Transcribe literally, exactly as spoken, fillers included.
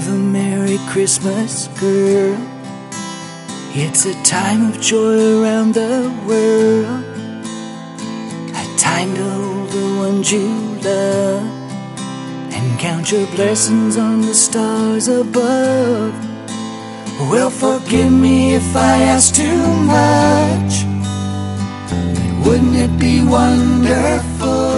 Have a Merry Christmas, girl. It's a time of joy around the world, a time to hold the ones you love and count your blessings on the stars above. Well, forgive me if I ask too much, but wouldn't it be wonderful